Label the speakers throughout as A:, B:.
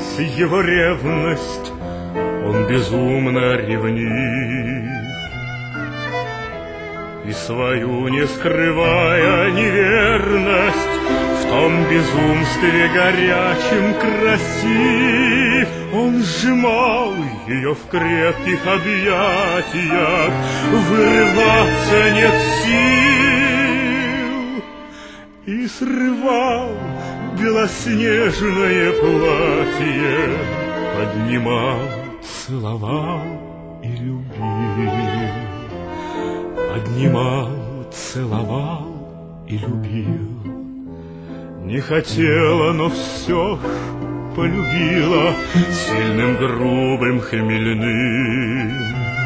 A: границ его ревность, он безумно ревнив. И свою не скрывая неверность, в том безумстве горячем красив, он сжимал ее в крепких объятиях, вырваться нет сил, и срывал белоснежное платье, поднимал, целовал и любил. Поднимал, целовал и любил. Не хотела, но все полюбила сильным, грубым, хмельным.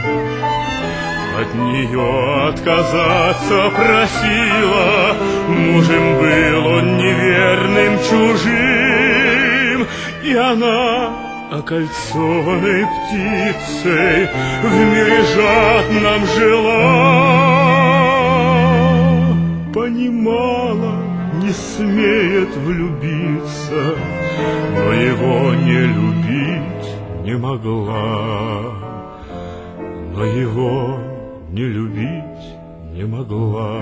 A: От нее отказаться просила, мужем был он неверным, чужим, и она, окольцованной птицей, в мире жадном жила. Понимала, не смеет влюбиться, но его не любить не могла. Но его не любить не могла.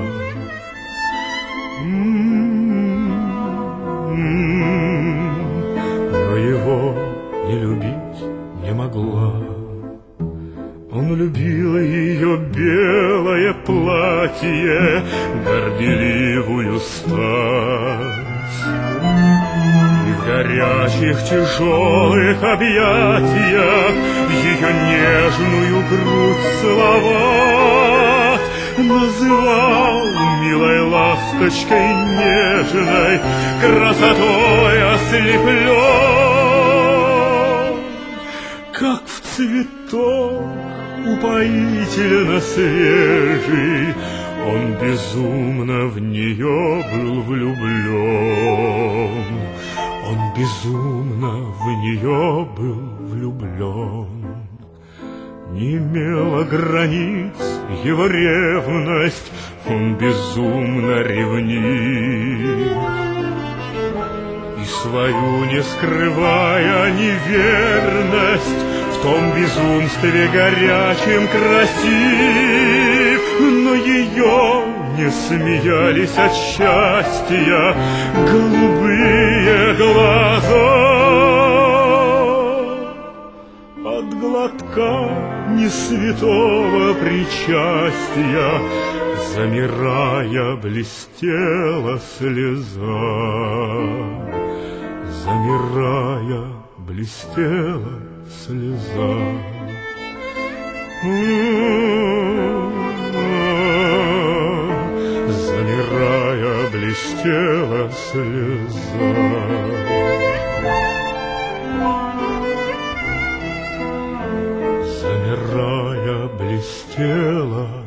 A: Но его не любить не могла. Он любил ее белое платье, горделивую стать, и в горячих тяжелых объятиях ее нежную грудь целовать. Называл милой ласточкой нежной, красотой ослеплен, как в цветок упоительно свежий, он безумно в нее был влюблен. Он безумно в нее был влюблен. Не имела границ его ревность, он безумно ревнив. И свою не скрывая неверность, в том безумстве горячем красив, но ее не смеялись от счастья голубые глаза. От глотка не святого причастия, замирая, блестела слеза. Замирая, блестела слеза. Замирая, блестела слеза. Замирая, блестела